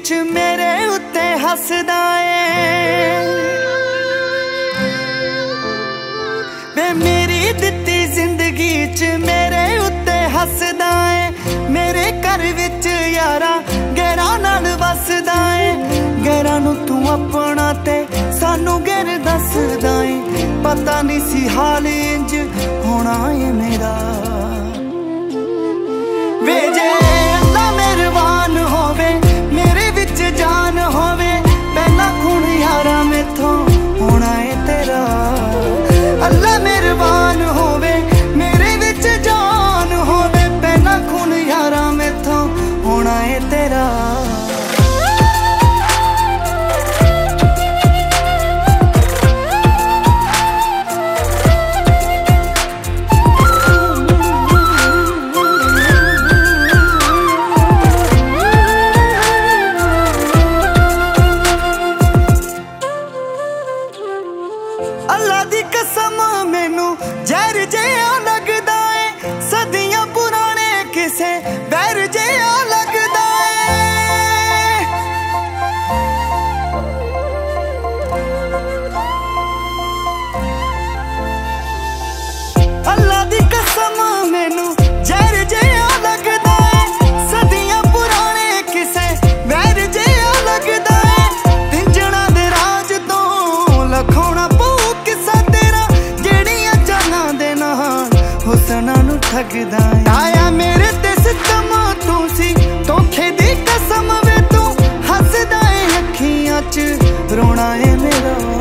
च मेरे उत्ते हसदा है वे मेरी दित्ती जिंदगी च मेरे उत्ते हसदा है। मेरे घर विच यारा गैरां नाल वसदा है। गैरां नूं तू अपना ते सानू गैर दसदा है। पता नहीं सी हाल इंज होना है मेरा वे जे अल्लाह मेहरबान होवे मेरे विच जान होवे पहला खून यारा मैथों होना है तेरा। अल्लाह मेहरबान होवे मेरे विच जान होवे पहला खून यारा मैथों होना है तेरा। अल्लाह दी कसम मैनू जहर जिहा लगदा है सदियां पुराने किसे बैर जिहा लगदा है। अल्लाह दी कसम मैनू जहर जिहा लगदा है सदियां पुराने किसे बैर जिहा लगदा है। तिंजना दे राज तो लखोना हुसना नू ठगदा आया मेरे ते सितम तू सी धोखे दी कसम वे तू हसदा है अखियां च रोना है मेरा।